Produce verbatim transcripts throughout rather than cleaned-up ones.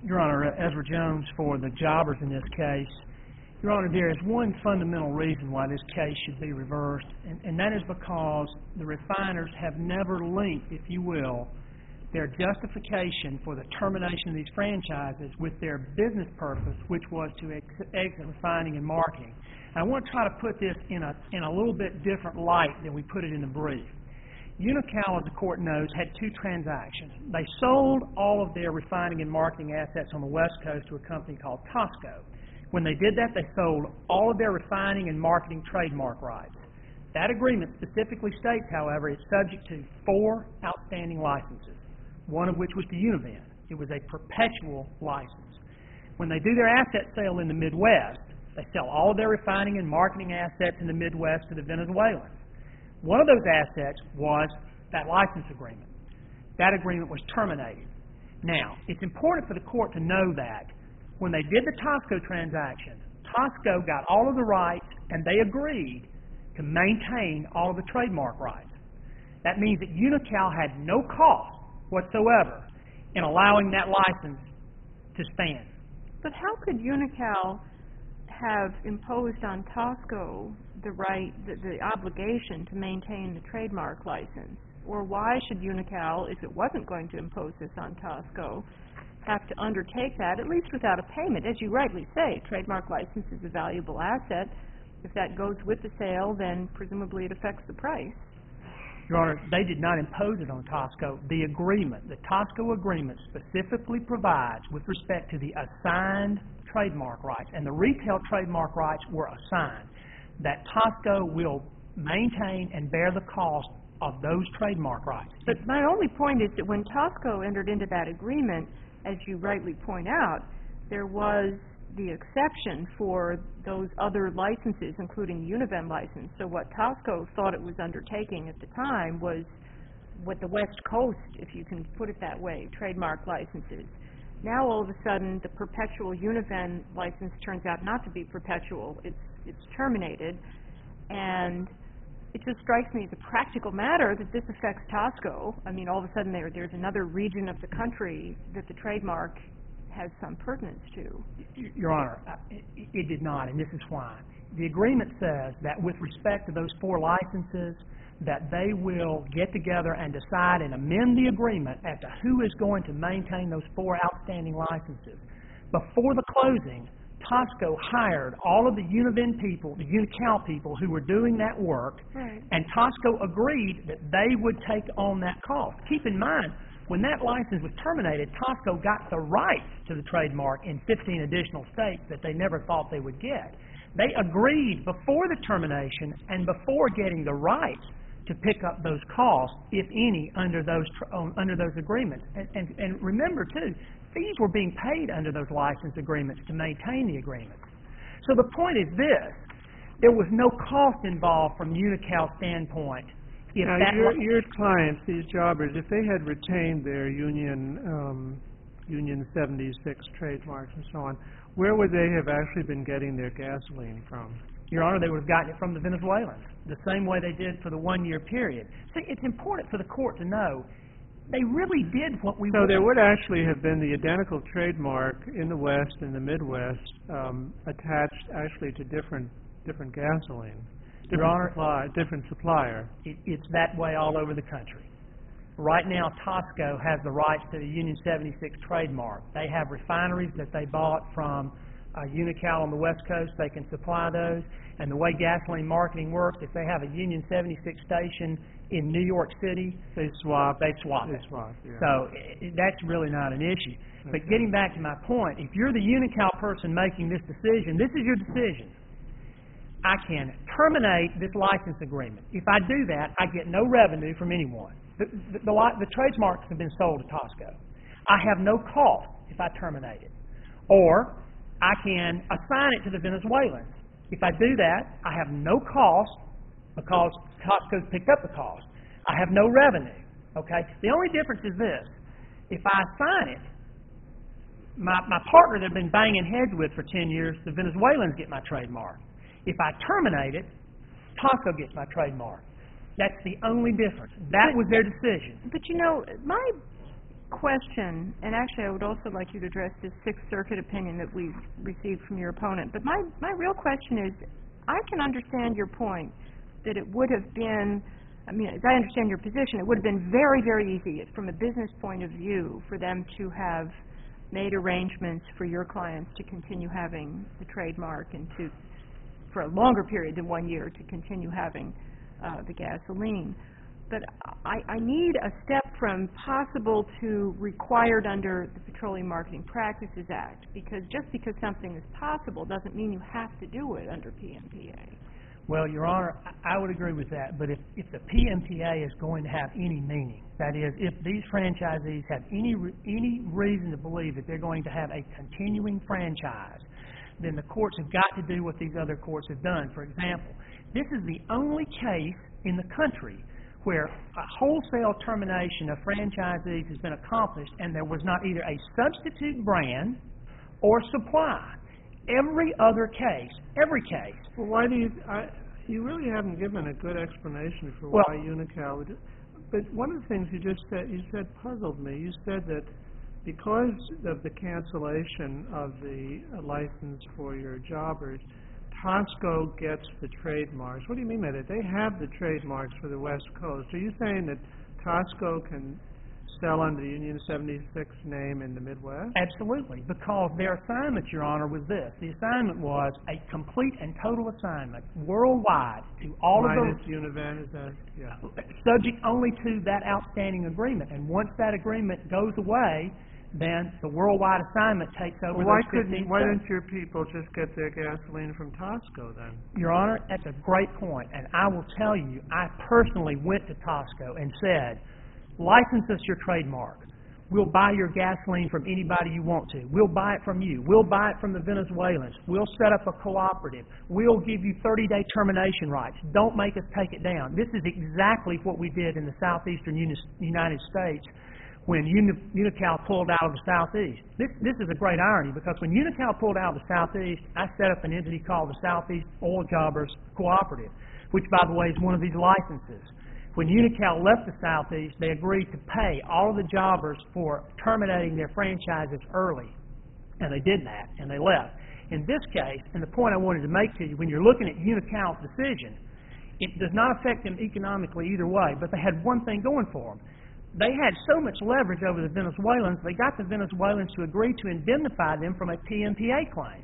Your Honor, Ezra Jones for the jobbers in this case. Your Honor, there is one fundamental reason why this case should be reversed, and, and that is because the refiners have never linked, if you will, their justification for the termination of these franchises with their business purpose, which was to ex- exit refining and marketing. And I want to try to put this in a, in a little bit different light than we put it in the brief. Unocal, as the court knows, had two transactions. They sold all of their refining and marketing assets on the West Coast to a company called Tosco. When they did that, they sold all of their refining and marketing trademark rights. That agreement specifically states, however, it's subject to four outstanding licenses, one of which was to Univen. It was a perpetual license. When they do their asset sale in the Midwest, they sell all of their refining and marketing assets in the Midwest to the Venezuelans. One of those assets was that license agreement. That agreement was terminated. Now, it's important for the court to know that when they did the Tosco transaction, Tosco got all of the rights and they agreed to maintain all of the trademark rights. That means that Unocal had no cost whatsoever in allowing that license to stand. But how could Unocal have imposed on Tosco the right, the, the obligation to maintain the trademark license? Or why should Unocal, if it wasn't going to impose this on Tosco, have to undertake that, at least without a payment? As you rightly say, trademark license is a valuable asset. If that goes with the sale, then presumably it affects the price. Your Honor, they did not impose it on Tosco. The agreement, the Tosco agreement, specifically provides with respect to the assigned trademark rights, and the retail trademark rights were assigned, that Tosco will maintain and bear the cost of those trademark rights. But my only point is that when Tosco entered into that agreement, as you rightly point out, there was the exception for those other licenses, including the Univen license. So what Tosco thought it was undertaking at the time was what the West Coast, if you can put it that way, trademark licenses. Now all of a sudden the perpetual Univen license turns out not to be perpetual. It's, it's terminated. And it just strikes me as a practical matter that this affects Tosco. I mean, all of a sudden there, there's another region of the country that the trademark has some pertinence to. Your Honor, it, it did not, and this is why. The agreement says that with respect to those four licenses, that they will get together and decide and amend the agreement as to who is going to maintain those four outstanding licenses. Before the closing, Tosco hired all of the Univen people, the Unocal people who were doing that work, right. And Tosco agreed that they would take on that cost. Keep in mind, when that license was terminated, Tosco got the rights to the trademark in fifteen additional states that they never thought they would get. They agreed before the termination and before getting the rights to pick up those costs, if any, under those um, under those agreements. And, and, and remember, too, fees were being paid under those license agreements to maintain the agreements. So the point is this. There was no cost involved from Unocal's standpoint. If now, that your, your clients, these jobbers, if they had retained their Union um, Union seventy-six trademarks and so on, where would they have actually been getting their gasoline from? Your Honor, they would have gotten it from the Venezuelans, the same way they did for the one-year period. See, it's important for the court to know they really did what we So wanted. there would actually have been the identical trademark in the West and the Midwest um, attached actually to different different gasoline. Different Your Honor, supply, different supplier. It, it's that way all over the country. Right now, Tosco has the rights to the Union seventy-six trademark. They have refineries that they bought from uh, Unocal on the West Coast. They can supply those. And the way gasoline marketing works, if they have a Union seventy-six station in New York City, they swap. They swap They it. swap. Yeah. So it, that's really not an issue. Okay. But getting back to my point, if you're the Unocal person making this decision, this is your decision. I can terminate this license agreement. If I do that, I get no revenue from anyone. The, the, the, the trademarks have been sold to Tosco. I have no cost if I terminate it. Or I can assign it to the Venezuelans. If I do that, I have no cost because Tosco's picked up the cost. I have no revenue. Okay? The only difference is this. If I assign it, my, my partner that I've been banging heads with for ten years, the Venezuelans get my trademark. If I terminate it, Tosco gets my trademark. That's the only difference. That was their decision. But you know, my question, and actually I would also like you to address this Sixth Circuit opinion that we received from your opponent, but my, my real question is, I can understand your point that it would have been, I mean, as I understand your position, it would have been very, very easy from a business point of view for them to have made arrangements for your clients to continue having the trademark and to, for a longer period than one year, to continue having uh, the gasoline. But I, I need a step from possible to required under the Petroleum Marketing Practices Act, because just because something is possible doesn't mean you have to do it under P M P A. Well, Your Honor, I would agree with that, but if, if the P M P A is going to have any meaning, that is, if these franchisees have any re- any reason to believe that they're going to have a continuing franchise, then the courts have got to do what these other courts have done. For example, this is the only case in the country where a wholesale termination of franchisees has been accomplished and there was not either a substitute brand or supply. Every other case, every case. Well, why do you, I, you really haven't given a good explanation for Well, why Unocal would, but one of the things you just said, you said puzzled me. You said that because of the cancellation of the uh, license for your jobbers, Tosco gets the trademarks. What do you mean by that? They have the trademarks for the West Coast. Are you saying that Tosco can sell under the Union seventy-six name in the Midwest? Absolutely, because their assignment, Your Honor, was this. The assignment was a complete and total assignment worldwide to all Minus of those... Univan, is that? Yeah. Subject only to that outstanding agreement. And once that agreement goes away, then the worldwide assignment takes over Well, why those couldn't, fifteen why states. didn't your people just get their gasoline from Tosco then? Your Honor, that's a great point, and I will tell you, I personally went to Tosco and said, license us your trademark. We'll buy your gasoline from anybody you want to. We'll buy it from you. We'll buy it from the Venezuelans. We'll set up a cooperative. We'll give you thirty-day termination rights. Don't make us take it down. This is exactly what we did in the southeastern Uni- United States when Uni- Unocal pulled out of the Southeast. This, this is a great irony, because when Unocal pulled out of the Southeast, I set up an entity called the Southeast Oil Jobbers Cooperative, which, by the way, is one of these licenses. When Unocal left the Southeast, they agreed to pay all of the jobbers for terminating their franchises early. And they did that, and they left. In this case, and the point I wanted to make to you, when you're looking at Unocal's decision, it does not affect them economically either way, but they had one thing going for them. They had so much leverage over the Venezuelans, they got the Venezuelans to agree to indemnify them from a P M P A claim.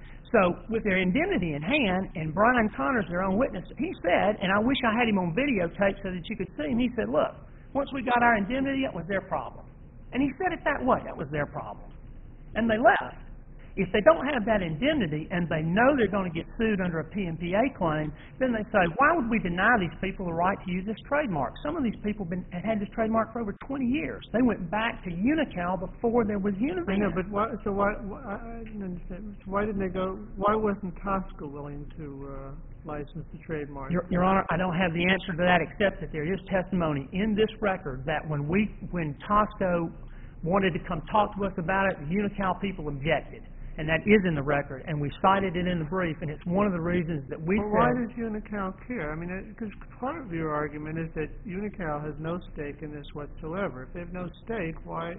So with their indemnity in hand, and Brian Connors, their own witness, he said, and I wish I had him on videotape so that you could see him, he said, look, once we got our indemnity, it was their problem. And he said it that way, that was their problem. And they left. If they don't have that indemnity and they know they're going to get sued under a P M P A claim, then they say, why would we deny these people the right to use this trademark? Some of these people been, had had this trademark for over twenty years. They went back to Unocal before there was Univan. I know, but why, so why, why, I didn't understand. So why didn't they go, why wasn't Tosco willing to uh, license the trademark? Your, Your Honor, I don't have the answer to that, except that there is testimony in this record that when we, when Tosco wanted to come talk to us about it, the Unocal people objected. And that is in the record, and we cited it in the brief, and it's one of the reasons that we well, said... why does Unocal care? I mean, because part of your argument is that Unocal has no stake in this whatsoever. If they have no stake, why,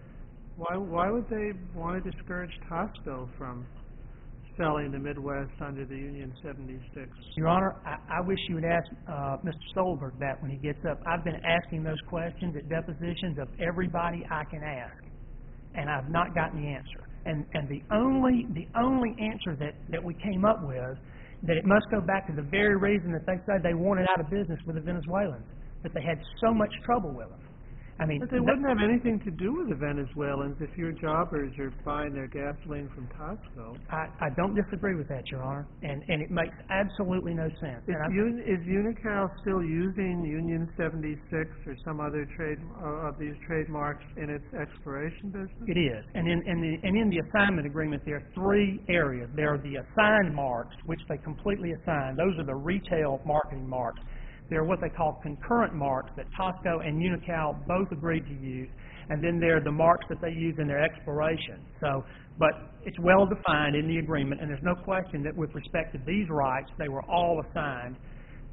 why, why would they want to discourage Tosco from selling the Midwest under the Union seventy-six? Your Honor, I, I wish you would ask uh, Mister Stolberg that when he gets up. I've been asking those questions at depositions of everybody I can ask, and I've not gotten the answer. And, and the only the only answer that, that we came up with, that it must go back to the very reason that they said they wanted out of business with the Venezuelans, that they had so much trouble with them. I mean, but they wouldn't have anything to do with the Venezuelans if your jobbers are buying their gasoline from Tosco. I, I don't disagree with that, Your Honor, and, and it makes absolutely no sense. Is, Un, is Unocal still using Union seventy-six or some other trade uh, of these trademarks in its exploration business? It is, and in, in the and in the assignment agreement, there are three areas. There are the assigned marks, which they completely assign. Those are the retail marketing marks. They're what they call concurrent marks that Tosco and Unocal both agreed to use, and then there are the marks that they use in their exploration. So, but it's well defined in the agreement, and there's no question that with respect to these rights, they were all assigned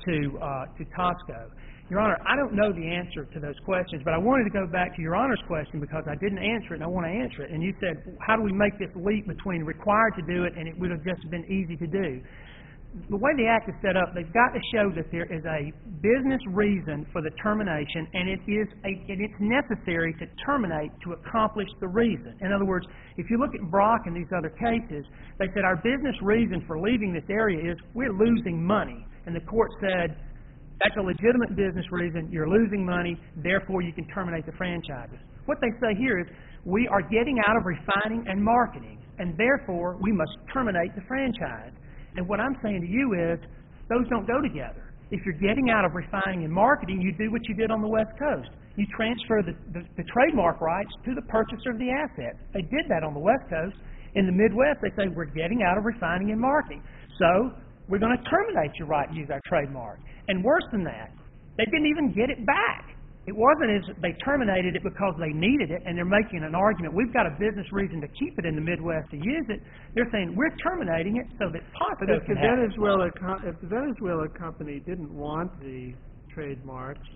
to uh, to Tosco. Your Honor, I don't know the answer to those questions, but I wanted to go back to Your Honor's question because I didn't answer it and I want to answer it. And you said, how do we make this leap between required to do it and it would have just been easy to do? The way the Act is set up, they've got to show that there is a business reason for the termination, and it is a, and it's necessary to terminate to accomplish the reason. In other words, if you look at Brock and these other cases, they said our business reason for leaving this area is we're losing money. And the court said, that's a legitimate business reason, you're losing money, therefore you can terminate the franchises. What they say here is, we are getting out of refining and marketing, and therefore we must terminate the franchise. And what I'm saying to you is, those don't go together. If you're getting out of refining and marketing, you do what you did on the West Coast. You transfer the, the, the trademark rights to the purchaser of the asset. They did that on the West Coast. In the Midwest, they say, we're getting out of refining and marketing. So, we're going to terminate your right to use our trademark. And worse than that, they didn't even get it back. It wasn't as they terminated it because they needed it and they're making an argument, we've got a business reason to keep it in the Midwest to use it. They're saying, we're terminating it so that Tosco But if the can have it. Venezuela co- if the Venezuela company didn't want the trademarks,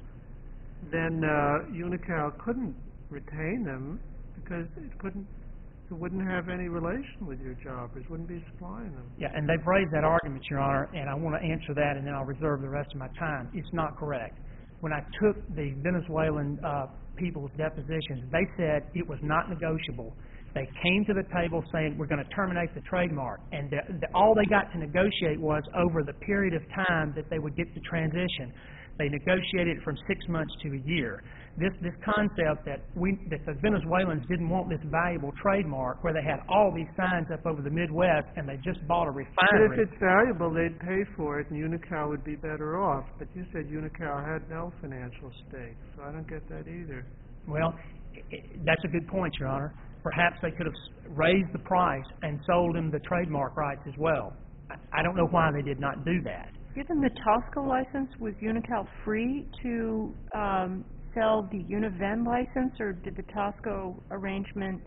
then uh, Unocal couldn't retain them because it couldn't It wouldn't have any relation with your jobbers, wouldn't be supplying them. Yeah, and they've raised that argument, Your Honor, and I want to answer that, and then I'll reserve the rest of my time. It's not correct. When I took the Venezuelan uh, people's depositions, they said it was not negotiable. They came to the table saying, we're going to terminate the trademark, and the, the, all they got to negotiate was over the period of time that they would get the transition. They negotiated it from six months to a year. This this concept that we that the Venezuelans didn't want this valuable trademark, where they had all these signs up over the Midwest and they just bought a refinery. But if it's valuable, they'd pay for it, and Unocal would be better off. But you said Unocal had no financial stake, so I don't get that either. Well, i i that's a good point, Your Honor. Perhaps they could have raised the price and sold them the trademark rights as well. I, I don't know why they did not do that. Given the Tosco license, was Unocal free to um, sell the Univen license, or did the Tosco arrangement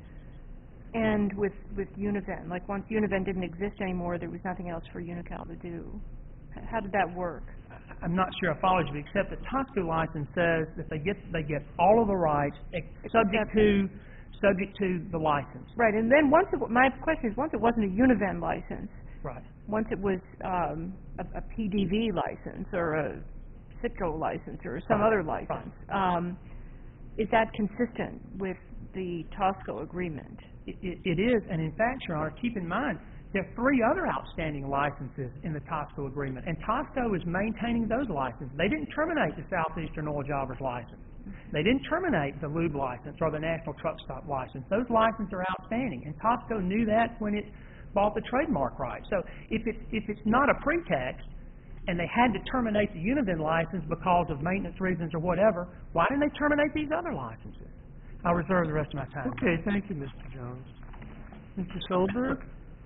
end with, with Univen? Like, once Univen didn't exist anymore, there was nothing else for Unocal to do. How did that work? I'm not sure I followed you, except the Tosco license says that they get they get all of the rights ex- subject to subject to the license. Right, and then once it, my question is, once it wasn't a Univen license, right. Once it was um, a, a P D V license or a Citgo license or some right. other license, right. um, is that consistent with the Tosco agreement? It, it, it is, and in fact, Your Honor, keep in mind, there are three other outstanding licenses in the Tosco agreement, and Tosco is maintaining those licenses. They didn't terminate the Southeastern Oil Jobbers license. They didn't terminate the lube license or the National Truck Stop license. Those licenses are outstanding, and Tosco knew that when it bought the trademark rights. So if it's, if it's not a pretext, and they had to terminate the Univen license because of maintenance reasons or whatever, why didn't they terminate these other licenses? I'll reserve the rest of my time. Okay, thank you, Mister Jones. Mister Solberg?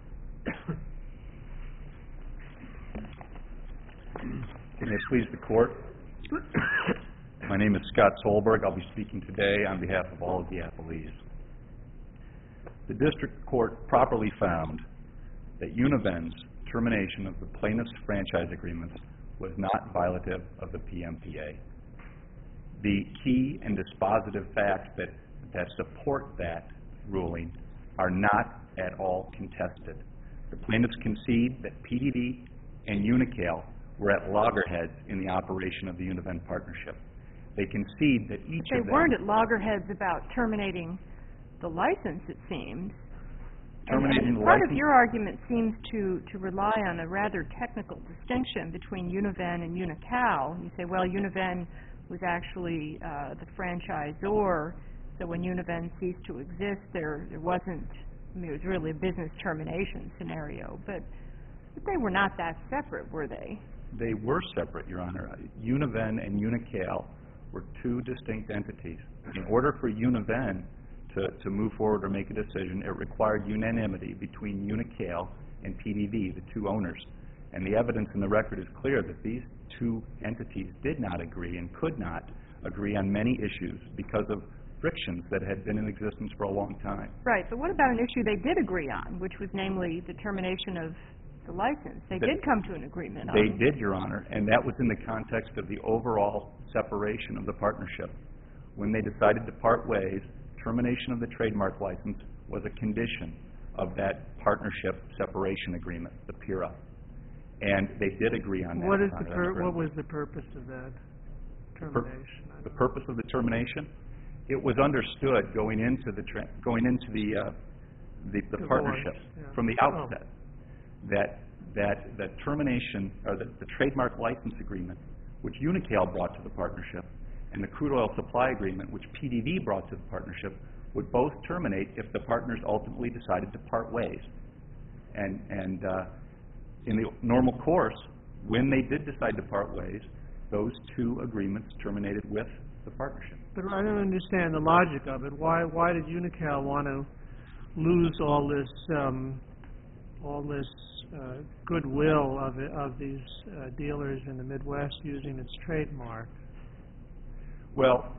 May it please the Court. My name is Scott Solberg. I'll be speaking today on behalf of all of the appellees. The District Court properly found that Univen's termination of the plaintiff's franchise agreements was not violative of the P M P A. The key and dispositive facts that, that support that ruling are not at all contested. The plaintiffs concede that P D V and Unocal were at loggerheads in the operation of the Univen partnership. They concede that each they of them... They weren't at loggerheads about terminating the license, it seems. Terminating and, and the part license? of your argument seems to, to rely on a rather technical distinction between Univen and Unocal. You say, well, Univen was actually uh, the franchisor, so when Univen ceased to exist, there, there wasn't, I mean, it was really a business termination scenario. But, but they were not that separate, were they? They were separate, Your Honor. Univen and Unocal were two distinct entities. In order for Univen to, to move forward or make a decision, it required unanimity between Unocal and P D V, the two owners. And the evidence in the record is clear that these two entities did not agree and could not agree on many issues because of frictions that had been in existence for a long time. Right, but what about an issue they did agree on, which was namely the termination of the license. They That- did come to an agreement on They did, Your Honor, and that was in the context of the overall separation of the partnership. When they decided to part ways, termination of the trademark license was a condition of that partnership separation agreement, the P I R A. And they did agree on that. What is Your the Honor, pur- that's correct. what was the purpose of that termination? I The don't- purpose of the termination? It was understood going into the, tra- going into the, uh, the, the Divorce, partnership yeah. from the Oh. outset, that, that, that termination, or the, the trademark license agreement, which Unicale brought to the partnership, and the crude oil supply agreement, which P D V brought to the partnership, would both terminate if the partners ultimately decided to part ways. And, and uh, in the normal course, when they did decide to part ways, those two agreements terminated with the partnership. But I don't understand the logic of it. Why, why did Unicale want to lose all this, um, all this uh, goodwill of, it- of these uh, dealers in the Midwest using its trademark? Well,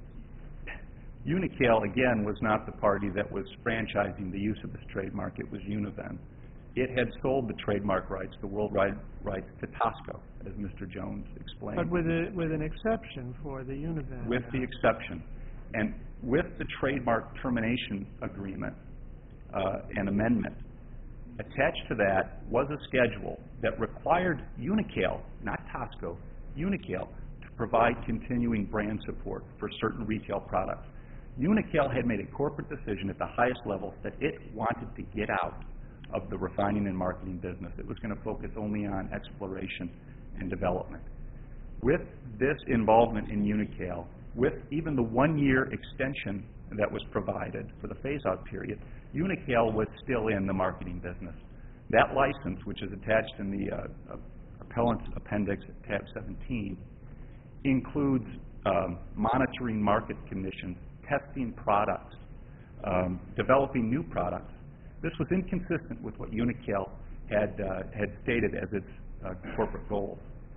Unicale, again, was not the party that was franchising the use of this trademark. It was Univen. It had sold the trademark rights, the worldwide rights, to Tosco, as Mister Jones explained. But with a, with an exception for the Univen. With the exception. And with the trademark termination agreement uh, and amendment, attached to that was a schedule that required Unicale, not Tosco, Unicale, to provide continuing brand support for certain retail products. Unicale had made a corporate decision at the highest level that it wanted to get out of the refining and marketing business. It was going to focus only on exploration and development. With this involvement in Unicale, with even the one-year extension that was provided for the phase-out period, Unicale was still in the marketing business. That license, which is attached in the uh, appellant's appendix at tab seventeen, includes um, monitoring market conditions, testing products, um, developing new products. This was inconsistent with what Unicale had, uh, had stated as its uh, corporate goals.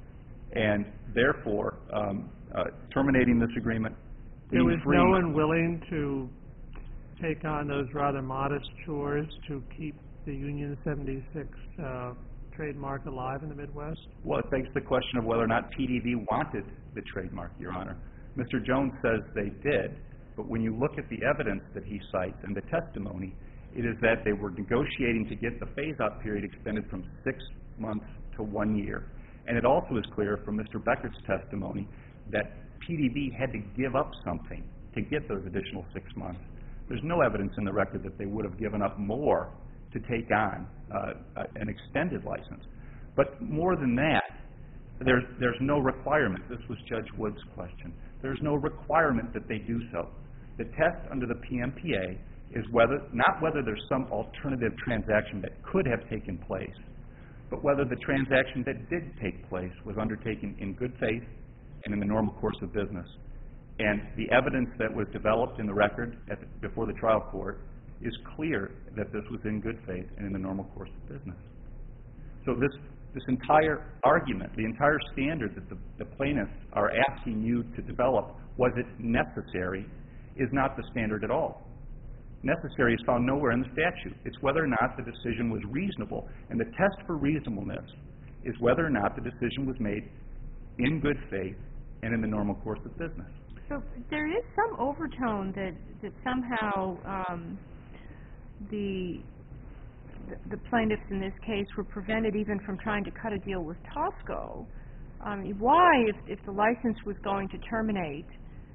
And therefore, um, uh, terminating this agreement, There being was free... no one willing to take on those rather modest chores to keep the Union seventy-six uh, trademark alive in the Midwest? Well, it begs the question of whether or not P D V wanted the trademark, Your Honor. Mister Jones says they did, but when you look at the evidence that he cites and the testimony, it is that they were negotiating to get the phase-out period extended from six months to one year. And it also is clear from Mister Becker's testimony that P D V had to give up something to get those additional six months. There's no evidence in the record that they would have given up more to take on uh, an extended license. But more than that, there's, there's no requirement. This was Judge Wood's question. There's no requirement that they do so. The test under the P M P A is whether, not whether there's some alternative transaction that could have taken place, but whether the transaction that did take place was undertaken in good faith and in the normal course of business. And the evidence that was developed in the record at the, before the trial court is clear that this was in good faith and in the normal course of business. So this, this entire argument, the entire standard that the, the plaintiffs are asking you to develop, was it necessary, is not the standard at all. Necessary is found nowhere in the statute. It's whether or not the decision was reasonable. And the test for reasonableness is whether or not the decision was made in good faith and in the normal course of business. So there is some overtone that, that somehow um, the, the plaintiffs in this case were prevented even from trying to cut a deal with Tosco. Um, why, if, if the license was going to terminate,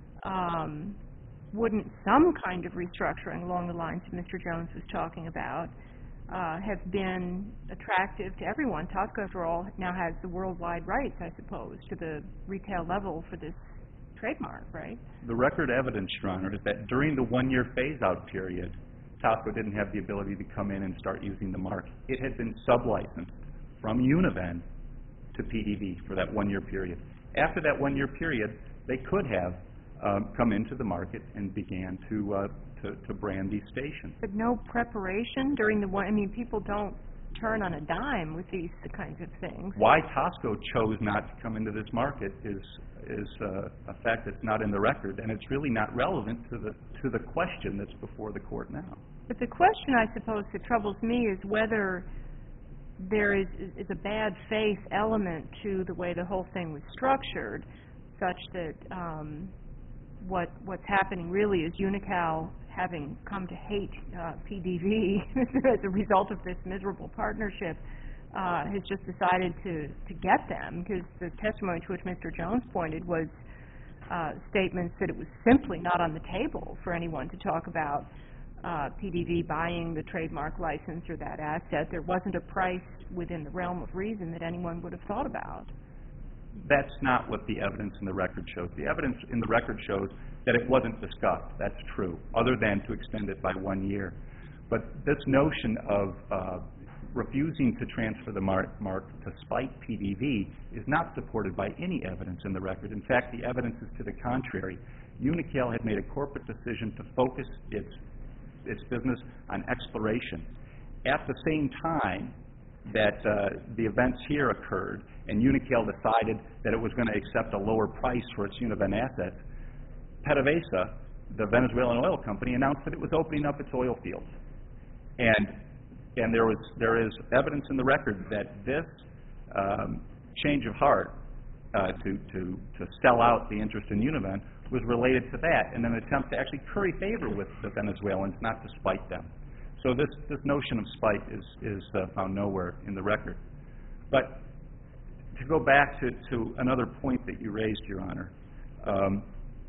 um, wouldn't some kind of restructuring along the lines that Mister Jones was talking about uh, have been attractive to everyone? Tosco, after all, now has the worldwide rights, I suppose, to the retail level for this trademark, right? The record evidence, Your Honor, is that during the one-year phase-out period, Tosco didn't have the ability to come in and start using the mark. It had been sub-licensed from Univen to P D V for that one-year period. After that one-year period, they could have um, come into the market and began to, uh, to to brand these stations. But no preparation during the one, I mean, people don't turn on a dime with these kinds of things. Why Tosco chose not to come into this market is is uh, a fact that's not in the record, and it's really not relevant to the to the question that's before the court now. But the question, I suppose, that troubles me is whether there is, is a bad faith element to the way the whole thing was structured, such that um, what what's happening really is Unocal, having come to hate uh, P D V as a result of this miserable partnership, uh, has just decided to, to get them, because the testimony to which Mister Jones pointed was uh, statements that it was simply not on the table for anyone to talk about uh, P D V buying the trademark license or that asset. There wasn't a price within the realm of reason that anyone would have thought about. That's not what the evidence in the record shows. The evidence in the record shows that it wasn't discussed. That's true, other than to extend it by one year. But this notion of uh, refusing to transfer the mark, mark to spite P D V is not supported by any evidence in the record. In fact, the evidence is to the contrary. Unocal had made a corporate decision to focus its, its business on exploration. At the same time that uh, the events here occurred, and Unocal decided that it was going to accept a lower price for its Univen assets, PDVSA, the Venezuelan oil company, announced that it was opening up its oil fields. And and there was there is evidence in the record that this um, change of heart uh, to, to, to sell out the interest in Univen was related to that, and an attempt to actually curry favor with the Venezuelans, not to spite them. So this, this notion of spite is, is uh, found nowhere in the record. But to go back to, to another point that you raised, Your Honor, um,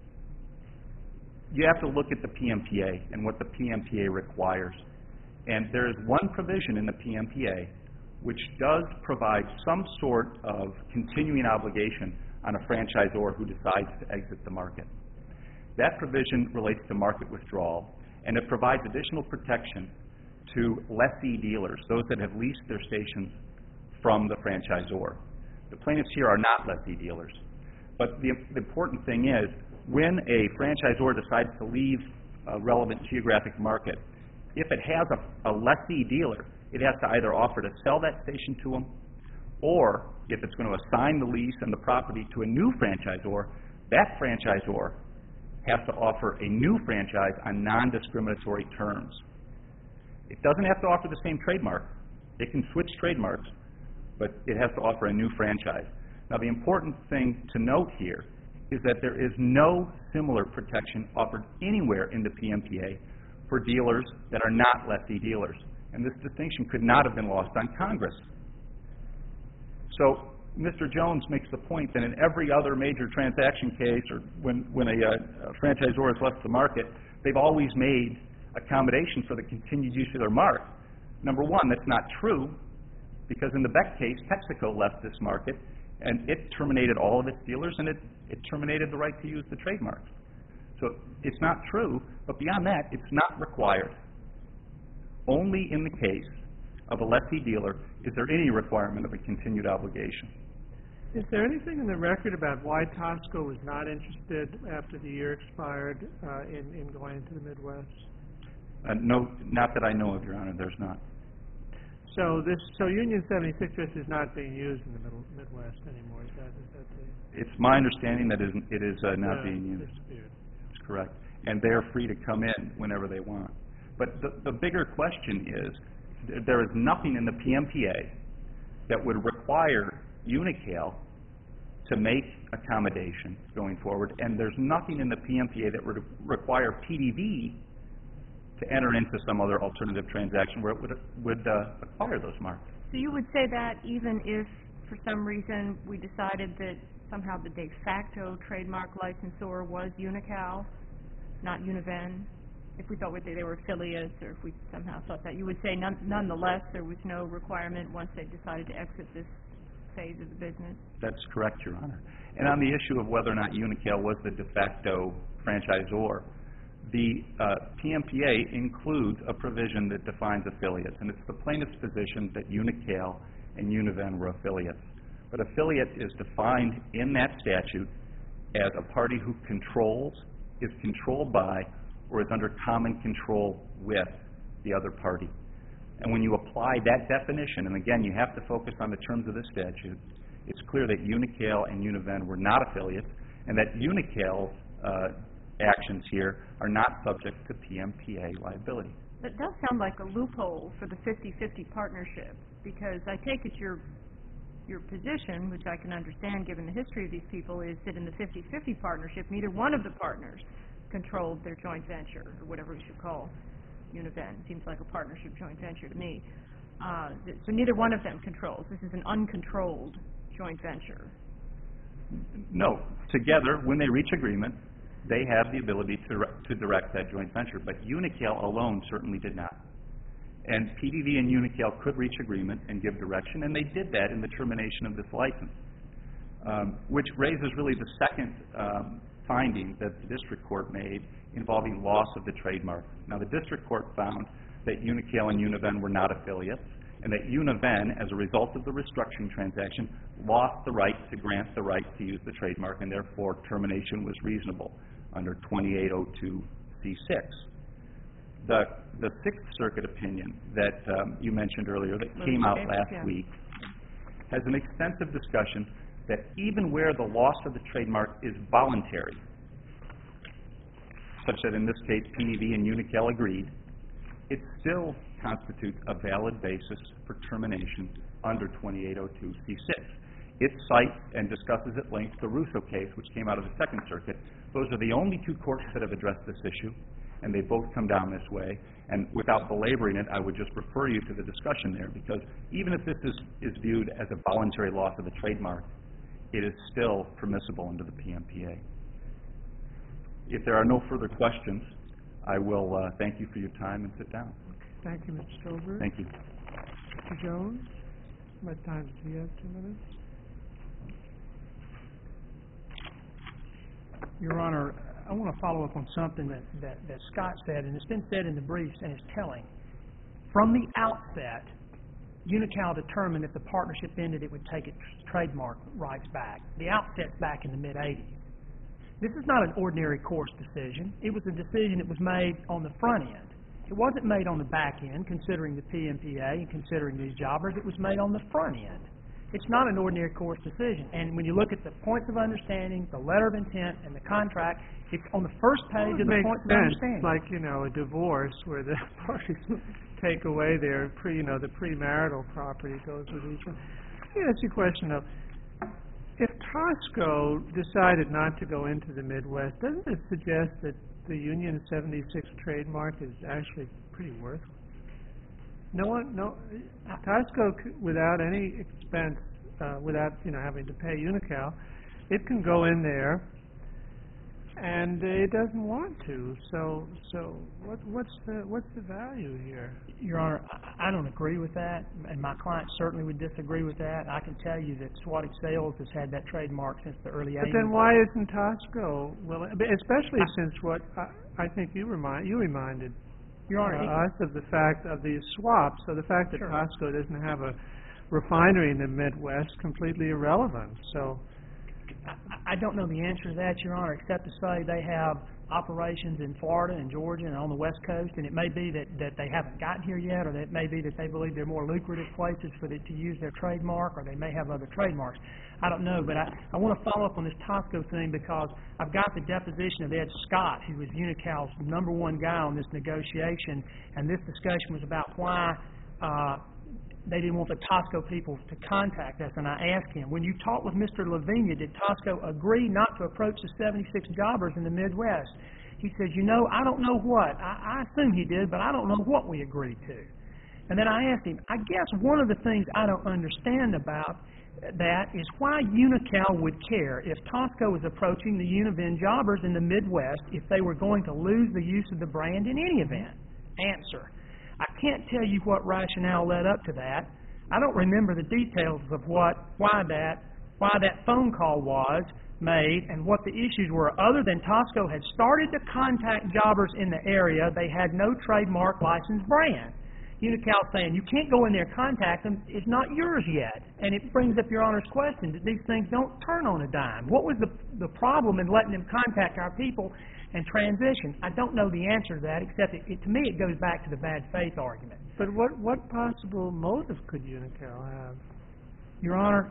you have to look at the P M P A and what the P M P A requires. And there is one provision in the P M P A which does provide some sort of continuing obligation on a franchisor who decides to exit the market. That provision relates to market withdrawal, and it provides additional protection to lessee dealers, those that have leased their stations from the franchisor. The plaintiffs here are not lessee dealers. But the, the important thing is, when a franchisor decides to leave a relevant geographic market, if it has a, a lessee dealer, it has to either offer to sell that station to them, or if it's going to assign the lease and the property to a new franchisor, that franchisor has to offer a new franchise on non-discriminatory terms. It doesn't have to offer the same trademark. It can switch trademarks, but it has to offer a new franchise. Now, the important thing to note here is that there is no similar protection offered anywhere in the P M P A for dealers that are not lessee dealers. And this distinction could not have been lost on Congress. So Mister Jones makes the point that in every other major transaction case, or when, when a, a franchisor has left the market, they've always made accommodation for the continued use of their mark. Number one, that's not true, because in the Beck case, Texaco left this market, and it terminated all of its dealers, and it, it terminated the right to use the trademarks. So it's not true, but beyond that, it's not required. Only in the case of a lessee dealer is there any requirement of a continued obligation. Is there anything in the record about why Tosco was not interested after the year expired uh, in, in going into the Midwest? Uh, no, not that I know of, Your Honor. There's not. So this, so Union seventy-six just is not being used in the middle, Midwest anymore. Is that, is that the? It's my understanding that isn't, it is uh, not uh, being used. Disappeared. That's correct. And they're free to come in whenever they want. But the, the bigger question is, th- there is nothing in the P M P A that would require Unocal to make accommodations going forward, and there's nothing in the P M P A that would require P D V to enter into some other alternative transaction where it would, would uh, acquire those marks. So you would say that even if, for some reason, we decided that somehow the de facto trademark licensor was Unocal, not Univen, if we thought they were affiliates, or if we somehow thought that, you would say none, nonetheless there was no requirement once they decided to exit this phase of the business? That's correct, Your Honor. And on the issue of whether or not Unocal was the de facto franchisor, the uh, P M P A includes a provision that defines affiliates, and it's the plaintiff's position that Unocal and Univen were affiliates. But affiliate is defined in that statute as a party who controls, is controlled by, or is under common control with the other party. And when you apply that definition, and again, you have to focus on the terms of the statute, it's clear that Unocal and Univen were not affiliates, and that Unocal's uh, actions here are not subject to P M P A liability. That does sound like a loophole for the fifty-fifty partnership. because I take it your your position, which I can understand given the history of these people, is that in the fifty-fifty partnership, neither one of the partners controlled their joint venture, or whatever we should call Univen. Seems like a partnership joint venture to me. Uh, th- so neither one of them controls. This is an uncontrolled joint venture. No. Together, when they reach agreement, they have the ability to, re- to direct that joint venture, but Unocal alone certainly did not. And P D V and Unocal could reach agreement and give direction, and they did that in the termination of this license, um, which raises really the second um, finding that the district court made involving loss of the trademark. Now, the district court found that Unocal and Univen were not affiliates, and that Univen, as a result of the restructuring transaction, lost the right to grant the right to use the trademark, and therefore termination was reasonable under twenty-eight oh two C six. The, the Sixth Circuit opinion that um, you mentioned earlier that came out last yeah. week has an extensive discussion that even where the loss of the trademark is voluntary, such that in this case P D V and Unocal agreed, it still constitutes a valid basis for termination under twenty-eight oh two C six. It cites and discusses at length the Russo case, which came out of the Second Circuit. Those are the only two courts that have addressed this issue, and they both come down this way. And without belaboring it, I would just refer you to the discussion there, because even if this is, is viewed as a voluntary loss of the trademark, it is still permissible under the P M P A. If there are no further questions, I will uh, thank you for your time and sit down. Thank you, Mister Stolberg. Thank you. Mister Jones, what time does he have? Two minutes? Your Honor, I want to follow up on something that, that, that Scott said, and it's been said in the briefs, and it's telling. From the outset, Unocal determined if the partnership ended, it would take its trademark rights back. The outset's back in the mid-eighties. This is not an ordinary course decision. It was a decision that was made on the front end. It wasn't made on the back end, considering the P M P A and considering these jobbers. It was made on the front end. It's not an ordinary course decision. And when you look at the points of understanding, the letter of intent, and the contract, it's on the first page Well, of the makes points of sense, understanding. like, you know, a divorce where the parties take away their pre, you know, the premarital property goes with each one. Let me ask you a question, though. If Tosco decided not to go into the Midwest, doesn't it suggest that the Union seventy-six trademark is actually pretty worthless? No one, no, Tosco, c- without any expense, uh, without, you know, having to pay Unocal, it can go in there, and uh, it doesn't want to. So, so what, what's the what's the value here? Your Honor, I I don't agree with that, and my client certainly would disagree with that. I can tell you that Swatted Sales has had that trademark since the early But eighties. then why isn't Tosco willing, especially since what I, I think you remind you reminded Your Honor, he- uh, us of the fact of these swaps. So the fact that Sure. Tosco doesn't have a refinery in the Midwest completely irrelevant. So I, I don't know the answer to that, Your Honor, except to say they have operations in Florida and Georgia and on the West Coast, and it may be that, that they haven't gotten here yet, or that it may be that they believe they're more lucrative places for the, to use their trademark, or they may have other trademarks. I don't know, but I, I want to follow up on this Tosco thing because I've got the deposition of Ed Scott, who was Unical's number one guy on this negotiation, and this discussion was about why uh, they didn't want the Tosco people to contact us, and I asked him, when you talked with Mister Lavinia, did Tosco agree not to approach the seventy-six jobbers in the Midwest? He says, you know, I don't know what. I, I assume he did, but I don't know what we agreed to. And then I asked him, I guess one of the things I don't understand about that is why Unocal would care if Tosco was approaching the Univen jobbers in the Midwest if they were going to lose the use of the brand in any event. Answer. I can't tell you what rationale led up to that. I don't remember the details of what, why that, why that phone call was made and what the issues were, other than Tosco had started to contact jobbers in the area. They had no trademark licensed brand. Unocal saying, you can't go in there and contact them. It's not yours yet. And it brings up Your Honor's question, that these things don't turn on a dime. What was the, the problem in letting them contact our people and transition? I don't know the answer to that, except it, it, to me it goes back to the bad faith argument. But what what possible motive could Unocal have? Your Honor,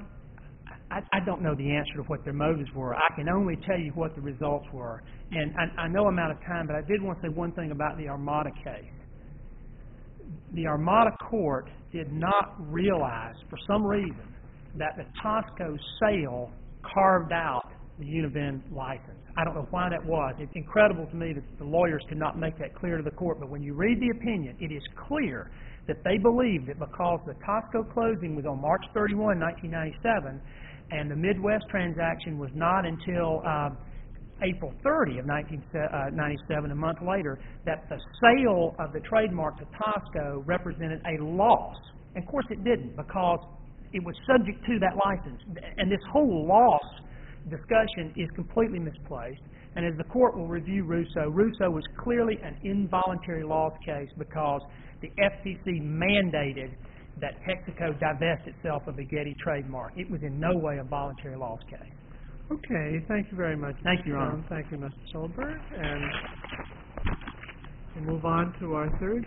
I, I don't know the answer to what their motives were. I can only tell you what the results were. And I, I know I'm out of time, but I did want to say one thing about the Armada case. the Armada Court did not realize, for some reason, that the Tosco sale carved out the Univen license. I don't know why that was. It's incredible to me that the lawyers could not make that clear to the court, but when you read the opinion, it is clear that they believed that because the Tosco closing was on March thirty-first, nineteen ninety-seven, and the Midwest transaction was not until uh, April thirtieth of nineteen ninety-seven, a month later, that the sale of the trademark to Tosco represented a loss. And of course it didn't, because it was subject to that license. And this whole loss discussion is completely misplaced. And as the court will review Russo, Russo was clearly an involuntary loss case because the F T C mandated that Texaco divest itself of the Getty trademark. It was in no way a voluntary loss case. Okay, thank you very much. Thank you, Your Honor. Thank you, Mister Solberg. And we'll move on to our third